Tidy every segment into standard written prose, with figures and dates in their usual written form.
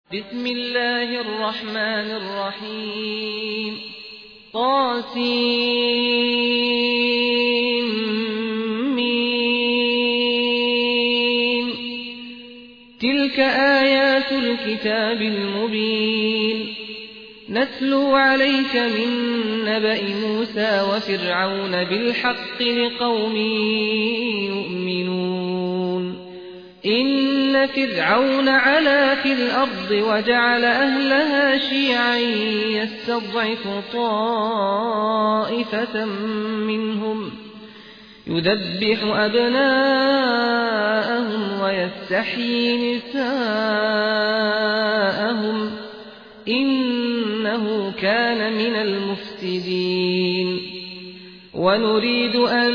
بسم الله الرحمن الرحيم طاسيم تلك آيات الكتاب المبين نتلو عليك من نبأ موسى وفرعون بالحق لقوم يؤمنون إن فرعون علا في الأرض وجعل أهلها شيعا يستضعف طائفة منهم يذبح أبناءهم ويستحيي نساءهم إنه كان من المفسدين ونريد أن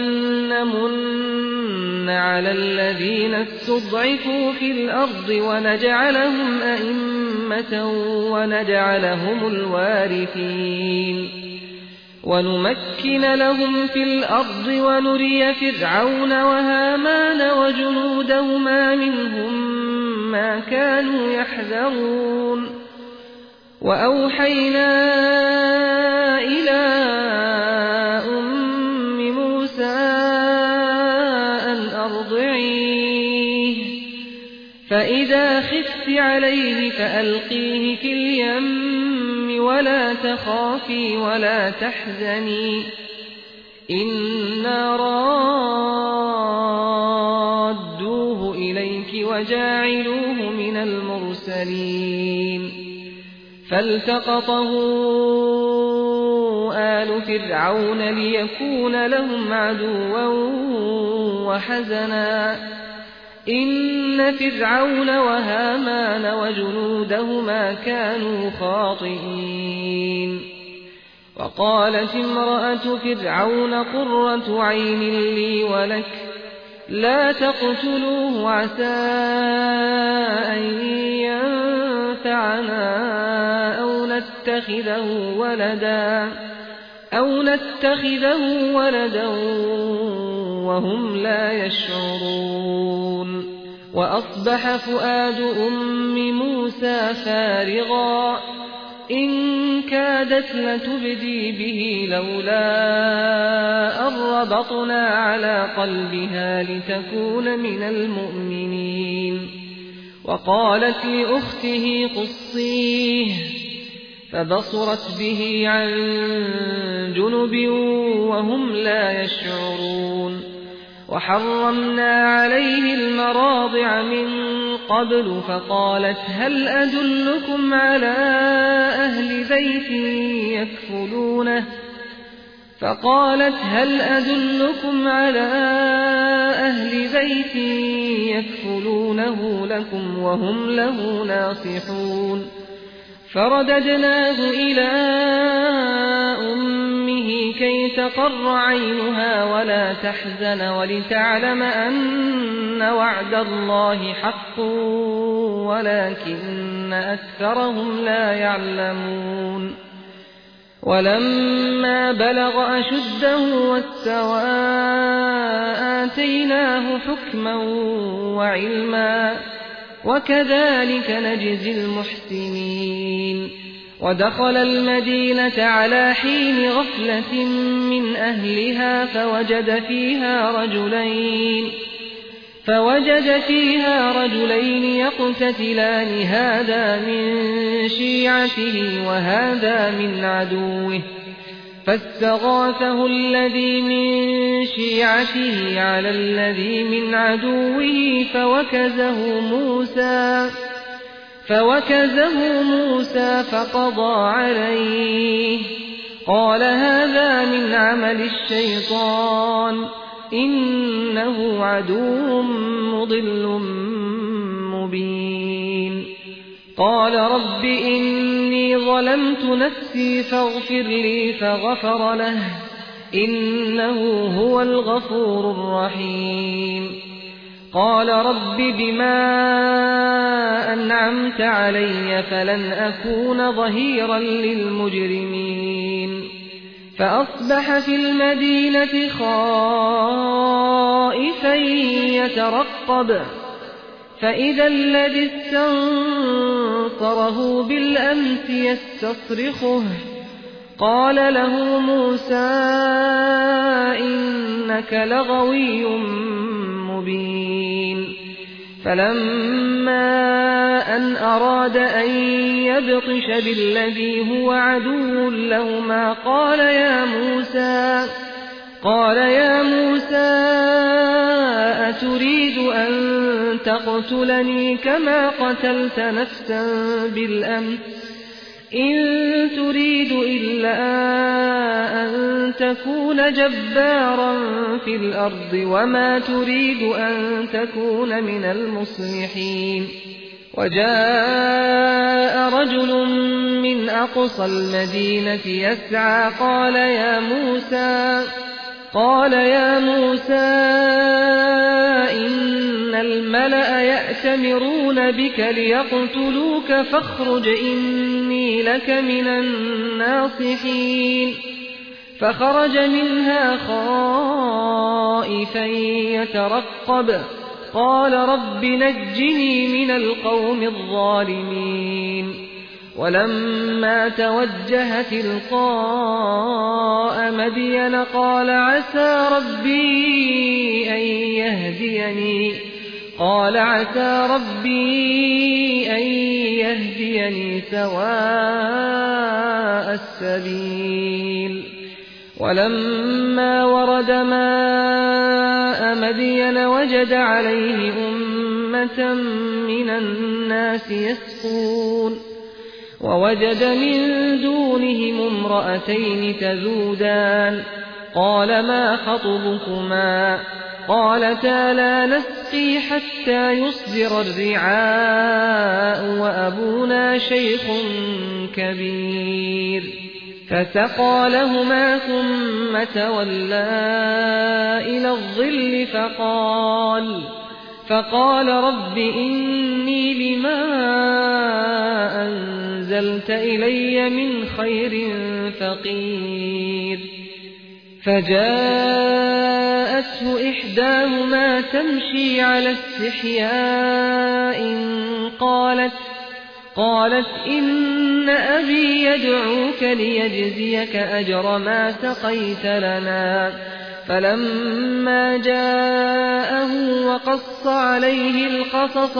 نمن على الذين استضعفوا في الأرض ونجعلهم أئمة ونجعلهم الوارثين ونمكن لهم في الأرض ونري فرعون وهامان وجنودهما منهم ما كانوا يحذرون وأوحينا إلى أم موسى أن أرضعيه فإذا خفت عليه فألقيه في اليم ولا تخافي ولا تحزني إنا رادوه إليك وجاعلوه من المرسلين فالتقطه آل فرعون ليكون لهم عدوا وحزنا إن فرعون وهامان وجنودهما كانوا خاطئين وقالت امرأة فرعون قرة عين لي ولك لا تقتلوه عسى أن ينفعنا أو نتخذه ولدا وهم لا يشعرون وأصبح فؤاد أم موسى فارغا إن كادت لتبدي به لولا أن ربطنا على قلبها لتكون من المؤمنين وقالت لأخته قصيه فبصرت به عن جنب وهم لا يشعرون وحرمنا عليه المراضع من قبل فقالت هل أدلكم على أهل بيت يكفلونه لكم وهم له ناصحون فرددناه إلى أمه كي تقر عينها ولا تحزن ولتعلم أن وعد الله حق ولكن أكثرهم لا يعلمون ولما بلغ أشده واستوى آتيناه حكما وعلما وكذلك نجزي المحسنين ودخل المدينة على حين غفلة من أهلها فوجد فيها رجلين يقتتلان هذا من شيعته وهذا من عدوه فاستغاثه الذي من شيعته على الذي من عدوه فوكزه موسى فقضى عليه قال هذا من عمل الشيطان إنه عدو مضل مبين قال رب إني ظلمت نفسي فاغفر لي فغفر له إنه هو الغفور الرحيم قال رب بما أنعمت علي فلن أكون ظهيرا للمجرمين فأصبح في المدينة خائفا يترقب فإذا الذي استنصره استنصره بالأمس يستصرخه قال له موسى إنك لغوي مبين فلما أن أراد أن يبطش بالذي هو عدو لهما قال يا موسى أتريد أن تقتلني كما قتلت نفسا بالأمس إن تريد إلا أن تكون جبارا في الأرض وما تريد أن تكون من المصلحين وجاء رجل من أقصى المدينة يسعى قال يا موسى إن الملأ يأتمرون بك ليقتلوك فاخرج إني لك من الناصحين فخرج منها خائفا يترقب قال رب نجني من القوم الظالمين ولما توجه تلقاء مدين قال عسى ربي أن يهديني سواء السبيل ولما ورد ماء مدين وجد عليه أمة من الناس يسقون ووجد من دونهم امرأتين تذودان قال ما خطبكما قالتا لا نسقي حتى يصدر الرعاء وأبونا شيخ كبير فسقى لهما ثم تولى إلى الظل فقال رب إني لما أنزلت إلي من خير فقير فجاءته إحداهما تمشي على استحياء قالت إن أبي يدعوك ليجزيك أجر ما سقيت لنا فلما جاءه وقص عليه القصص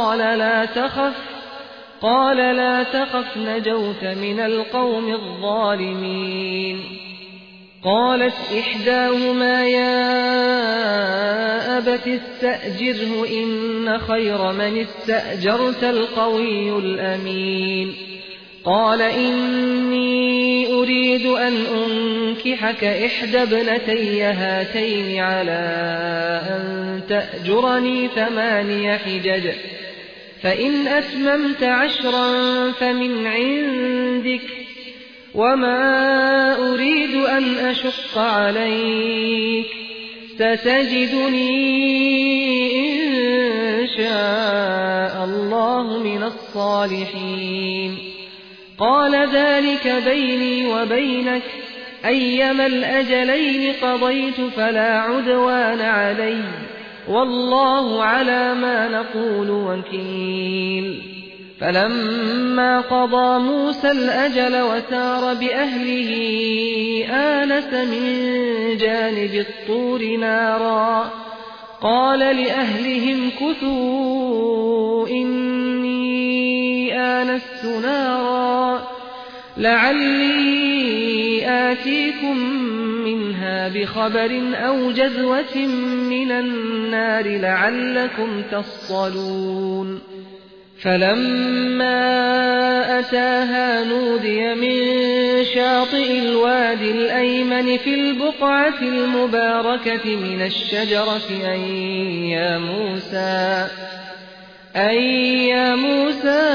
قال لا تخف نجوت من القوم الظالمين قالت إحداهما يا أبت استأجره إن خير من استأجرت القوي الأمين قال إني أريد أن أنكحك إحدى ابنتي هاتين على أن تأجرني 8 حجج فإن أتممت 10 فمن عندك وما أريد أن أشق عليك ستجدني إن شاء الله من الصالحين قال ذلك بيني وبينك أيما الأجلين قضيت فلا عدوان علي والله على ما نقول وكيل فلما قضى موسى الأجل وسار بأهله آنس من جانب الطور نارا قال لأهلهم كثوا إني آنست نارا لعلي آتيكم منها بخبر أو جذوة من النار لعلكم تصطلون فلما أتاها نودي من شاطئ الوادي الأيمن في البقعة المباركة من الشجرة أي يا موسى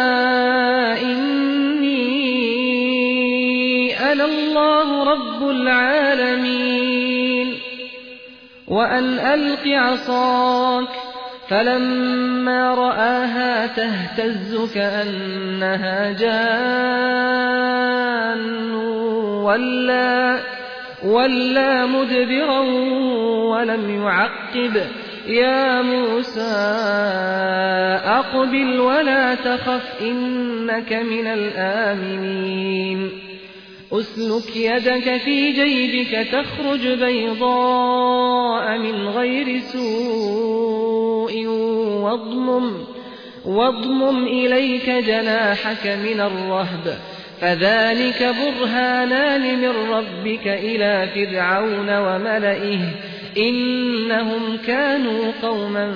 إني أنا الله رب العالمين وأن ألق عصاك فلما رآها تهتز كأنها جان ولا مدبرا ولم يعقب يا موسى أقبل ولا تخف إنك من الآمنين أسلك يدك في جيبك تخرج بيضاء من غير سوء واضمم إليك جناحك من الرهب فذلك برهانان من ربك إلى فرعون وملئه إنهم كانوا قوما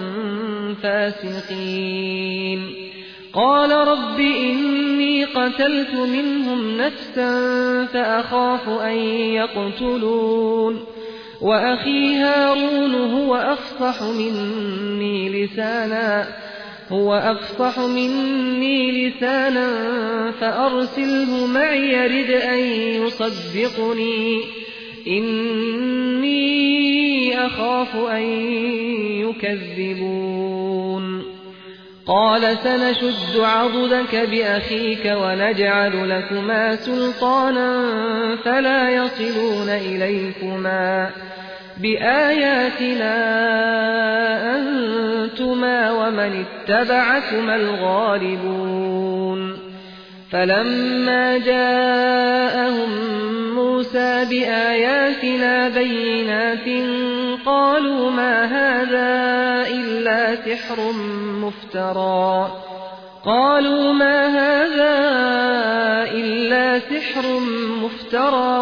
فاسقين قال رب إني قتلت منهم نفسا فأخاف أن يقتلون وأخي هارون هو أفصح مني لسانا فأرسله معي يرد أن يصدقني إني أخاف أن يكذبون قال سنشد عضدك بأخيك ونجعل لكما سلطانا فلا يصلون إليكما بآياتنا أنتما ومن اتبعكما الغالبون فلما جاءهم موسى بآياتنا بينات قالوا ما هذا إلا سحر مفترى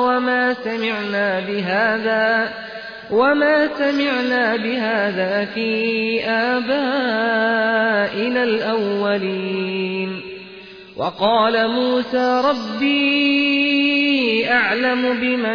وما سمعنا بهذا في آبائنا الأولين وقال موسى ربي أعلم بمن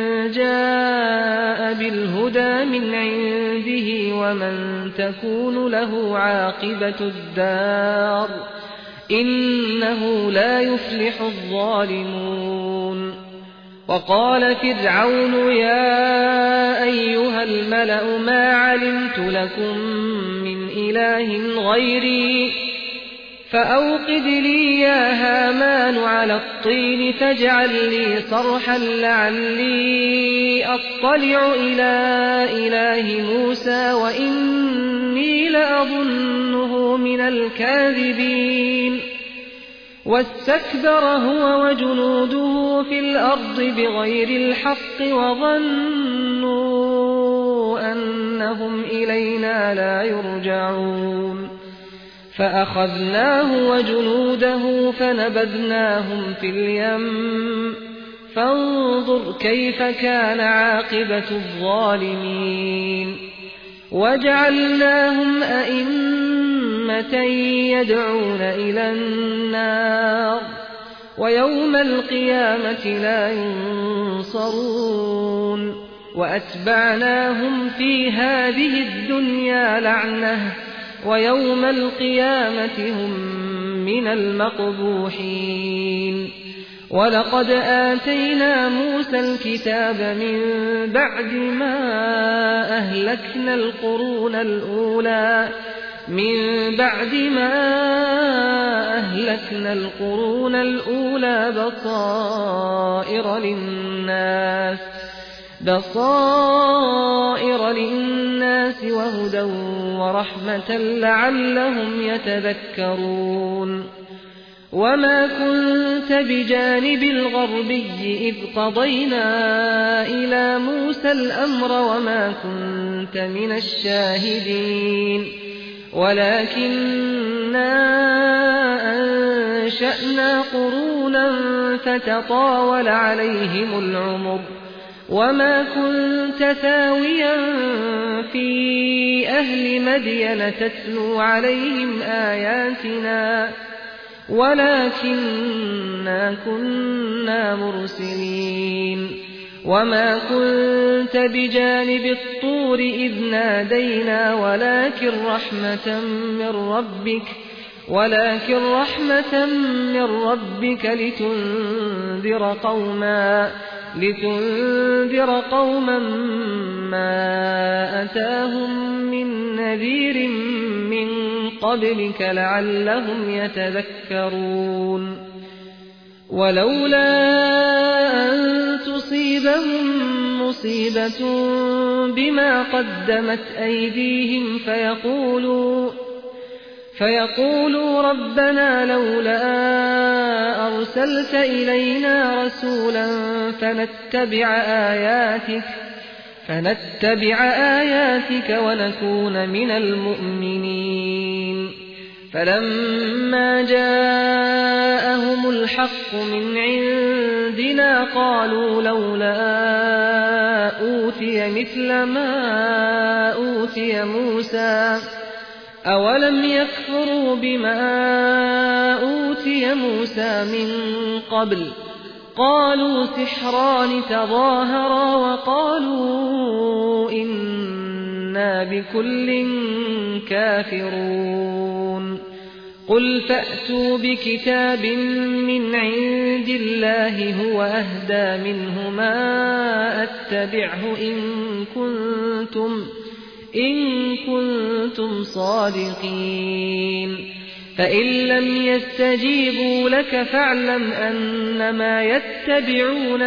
جاء بالهدى من عنده ومن تكون له عاقبة الدار إنه لا يفلح الظالمون وقال فرعون يا أيها الملأ ما علمت لكم من إله غيري فأوقد لي يا هامان على الطين فاجعل لي صرحا لعلي أطلع إلى إله موسى وإني لأظنه من الكاذبين واستكبر هو وجنوده في الأرض بغير الحق وظنوا أنهم إلينا لا يرجعون فأخذناه وجنوده فنبذناهم في اليم فانظر كيف كان عاقبة الظالمين وجعلناهم أئمة يدعون إلى النار ويوم القيامة لا ينصرون وأتبعناهم في هذه الدنيا لعنة ويوم القيامة هم من المقبوحين ولقد آتينا موسى الكتاب من بعد ما أهلكنا القرون الأولى بصائر للناس وهدى ورحمة لعلهم يتذكرون وما كنت بجانب الغربي إذ قضينا إلى موسى الأمر وما كنت من الشاهدين ولكننا أنشأنا قرونا فتطاول عليهم العمر وما كنت ثاويا في أهل مدين تتلو عليهم آياتنا ولكننا كنا مرسلين وما كنت بجانب الطور إذ نادينا ولكن رحمة من ربك لتنذر قوما ما أتاهم من نذير من قبلك لعلهم يتذكرون ولولا أن تصيبهم مصيبة بما قدمت أيديهم فيقولوا ربنا لولا أرسلت إلينا رسولا فنتبع آياتك ونكون من المؤمنين. فلما جاءهم الحق من عندنا قالوا لولا أوتي مثل ما أوتي موسى أولم يكفروا بما أوتي موسى من قبل قالوا سحران تظاهرا وقالوا إنا بكل كافرون. قل فأتوا بكتاب من عند الله هو أهدى منهما أتبعه إن كنتم صادقين. فإن لم يستجيبوا لك فاعلم أنما يتبعون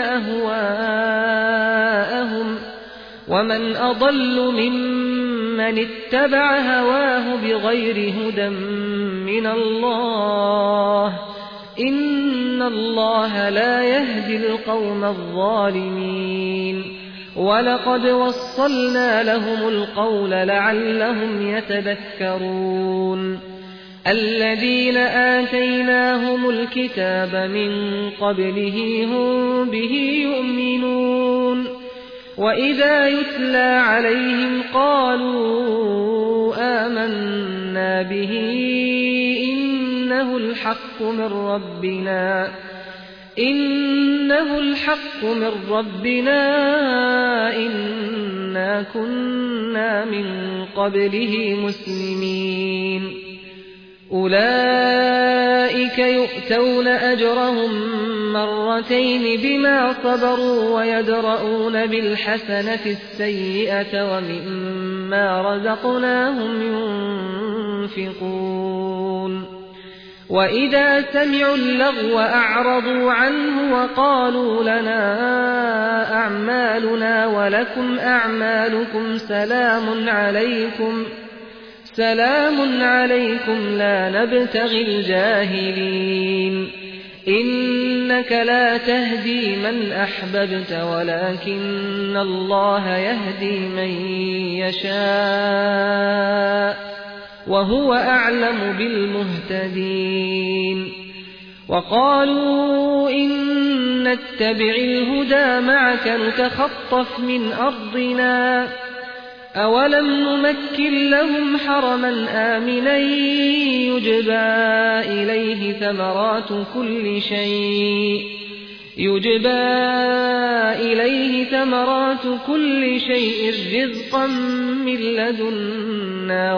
أهواءهم ومن أضل ممن اتبع هواه بغير هدى من الله إن الله لا يهدي القوم الظالمين. ولقد وصلنا لهم القول لعلهم يتذكرون. الذين آتيناهم الكتاب من قبله هم به يؤمنون وإذا يتلى عليهم قالوا آمنا به إنه الحق من ربنا إنا كنا من قبله مسلمين. أولئك يؤتون أجرهم مرتين بما صبروا ويدرؤون بالحسنة السيئة ومما رزقناهم ينفقون. وإذا سمعوا اللغو أعرضوا عنه وقالوا لنا أعمالنا ولكم أعمالكم سلام عليكم لا نبتغي الجاهلين. إنك لا تهدي من أحببت ولكن الله يهدي من يشاء وهو أعلم بالمهتدين. وقالوا إن نتبع الهدى معك نتخطف من أرضنا أولم نمكن لهم حرما آمنا يجبى إليه ثمرات كل شيء رزقا من لدنا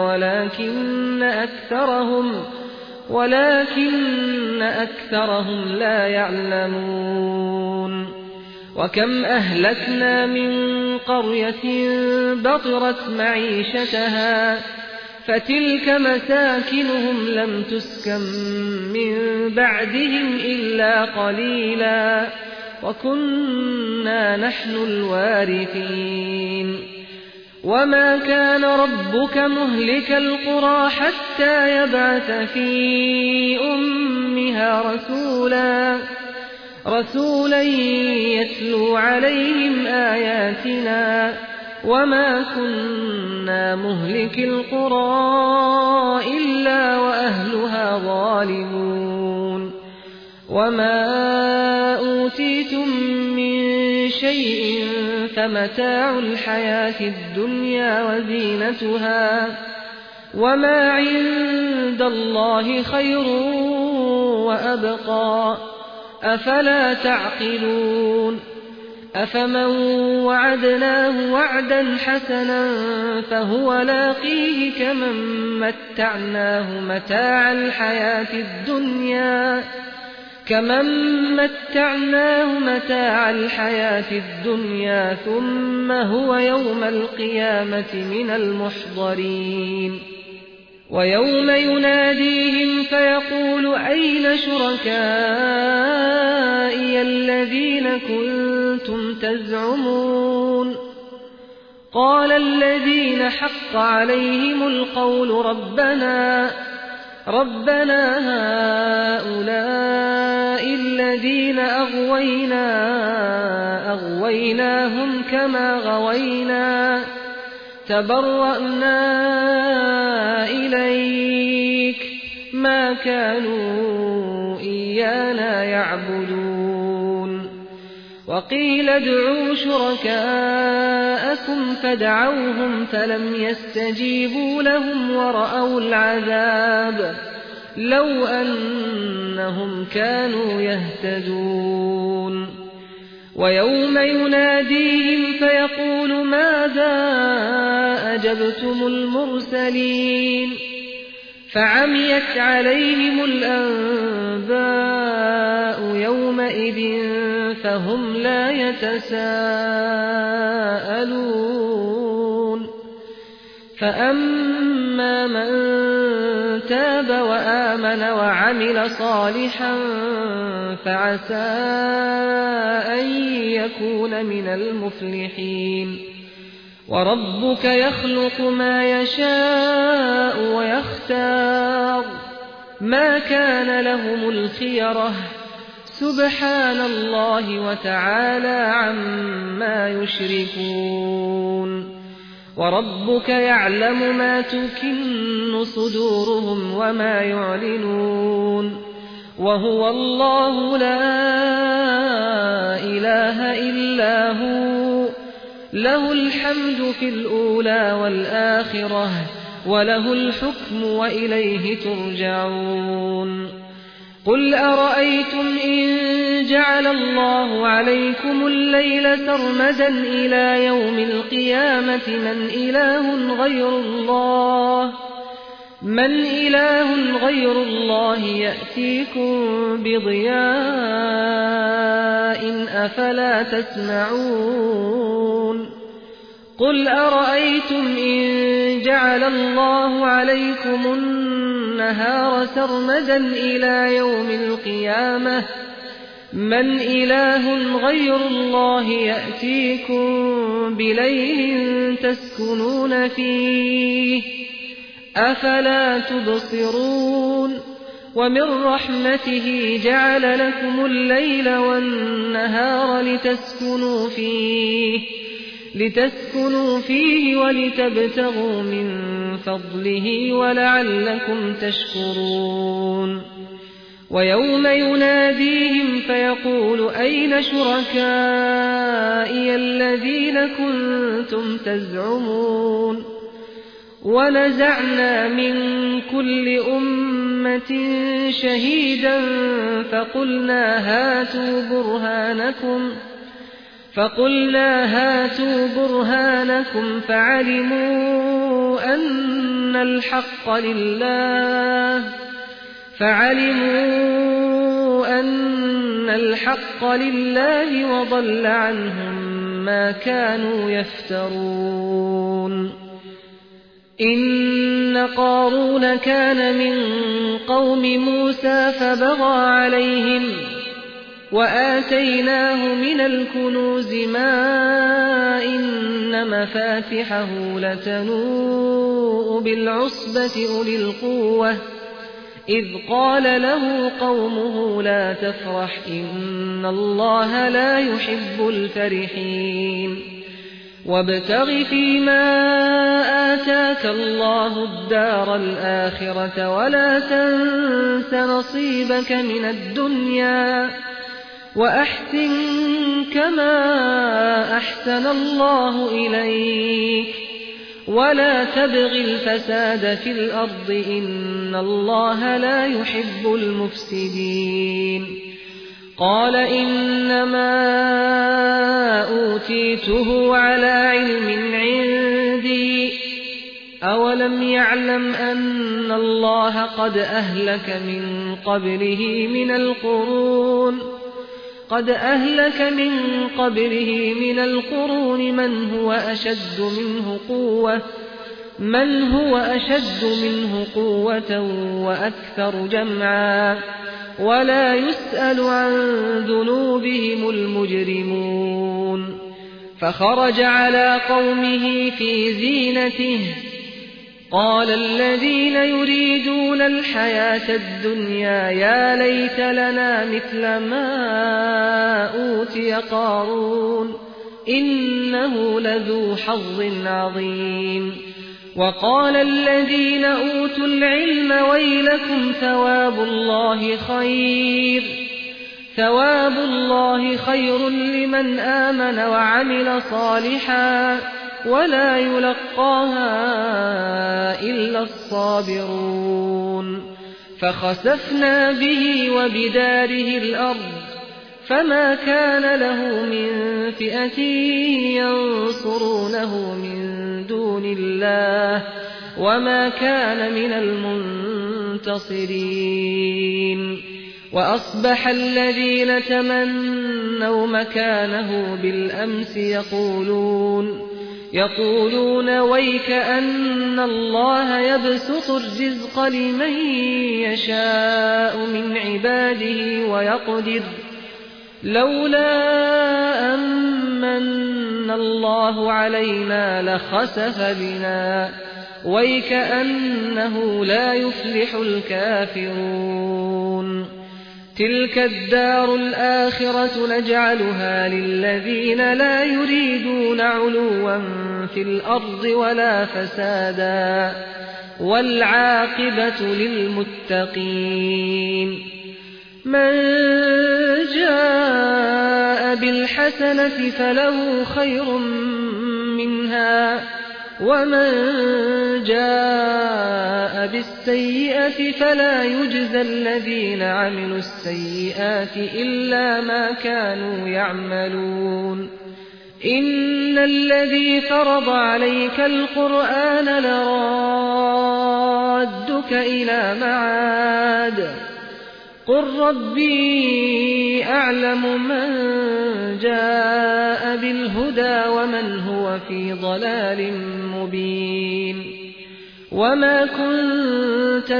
ولكن أكثرهم لا يعلمون. وكم أهلكنا من قرية بطرت معيشتها فتلك مساكنهم لم تسكن من بعدهم إلا قليلا وكنا نحن الوارثين. وما كان ربك مهلك القرى حتى يبعث في أمها رسولا يتلو عليهم آياتنا وما كنا مهلك القرى إلا وأهلها ظالمون. وما أوتيتم من شيء فمتاع الحياة الدنيا وزينتها وما عند الله خير وأبقى أفلا تعقلون. أفمن وعدناه وعدا حسنا فهو لاقيه كمن متعناه متاع الحياة الدنيا ثم هو يوم القيامة من المحضرين. ويوم يناديهم فيقول أين شركائي شركائي الذين كنتم تزعمون قال الذين حق عليهم القول ربنا هؤلاء الذين أغويناهم كما غوينا تبرأنا إليك ما كانوا إيانا يعبدون وقيل ادعوا شركاءكم فدعوهم فلم يستجيبوا لهم ورأوا العذاب لو أنهم كانوا يهتدون ويوم يناديهم فيقول ماذا أجبتم المرسلين فعميت عليهم الأنباء يومئذ فهم لا يتساءلون فأما من تاب وآمن وعمل صالحا فعسى أن يكون من المفلحين وربك يخلق ما يشاء ويختار ما كان لهم الخيرة سبحان الله وتعالى عما يشركون وربك يعلم ما تكن صدورهم وما يعلنون وهو الله لا إله إلا هو له الحمد في الأولى والآخرة وله الحكم وإليه ترجعون قل أرأيتم إن جعل الله عليكم الليل سرمدا إلى يوم القيامة من إله غير الله يأتيكم بضياء أفلا تسمعون قل أرأيتم إن جعل الله عليكم النهار سرمدا إلى يوم القيامة من إله غير الله يأتيكم بليل تسكنون فيه أفلا تبصرون ومن رحمته جعل لكم الليل والنهار لتسكنوا فيه ولتبتغوا من فضله ولعلكم تشكرون ويوم يناديهم فيقول أين شركائي الذين كنتم تزعمون ونزعنا من كل أمة شهيدا فقلنا هاتوا برهانكم فعلموا أن الحق لله وضل عنهم ما كانوا يفترون إن قارون كان من قوم موسى فبغى عليهم وآتيناه من الكنوز ما إن مفاتحه لتنوء بالعصبة أولي القوة إذ قال له قومه لا تفرح إن الله لا يحب الفرحين وابتغ فيما آتاك الله الدار الآخرة ولا تنس نصيبك من الدنيا وأحسن كما أحسن الله إليك ولا تبغ الفساد في الأرض إن الله لا يحب المفسدين قال إنما أوتيته على علم عندي أولم يعلم أن الله قد أهلك من قبله من القرون من هو أشد منه قوة وأكثر جمعا ولا يسأل عن ذنوبهم المجرمون فخرج على قومه في زينته قال الذين يريدون الحياة الدنيا يا ليت لنا مثل ما أوتي قارون إنه لذو حظ عظيم وقال الذين أوتوا العلم ويلكم ثواب الله خير لمن آمن وعمل صالحا ولا يلقاها إلا الصابرون فخسفنا به وبداره الأرض فما كان له من فئة ينصرونه من دون الله وما كان من المنتصرين وأصبح الذين تمنوا مكانه بالأمس يقولون ويك أن الله يبسط الرزق لمن يشاء من عباده ويقدر لولا أمن الله علينا لخسف بنا ويك أنه لا يفلح الكافرون تلك الدار الآخرة نجعلها للذين لا يريدون علوا في الأرض ولا فسادا والعاقبة للمتقين من جاء بالحسنة فله خير منها ومن جاء بالسيئة فلا يجزى الذين عملوا السيئات إلا ما كانوا يعملون إن الذي فرض عليك القرآن لرادك إلى معاد قل ربي أعلم من جاء بالهدى ومن هو في ضلال مبين وما كنت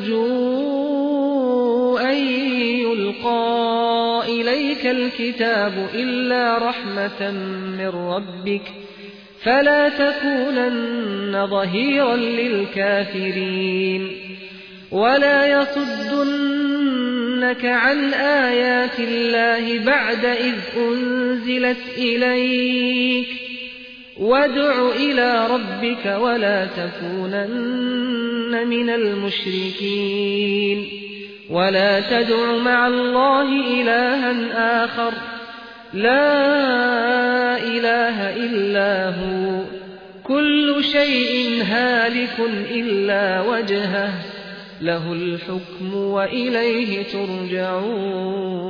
ترجو أن يلقى إليك الكتاب إلا رحمة من ربك فلا تكونن ظهيرا للكافرين ولا يصدنك عن آيات الله بعد إذ أنزلت إليك وادع إلى ربك ولا تكونن من المشركين ولا تدع مع الله إلها آخر لا إله إلا هو كل شيء هالك إلا وجهه له الحكم وإليه ترجعون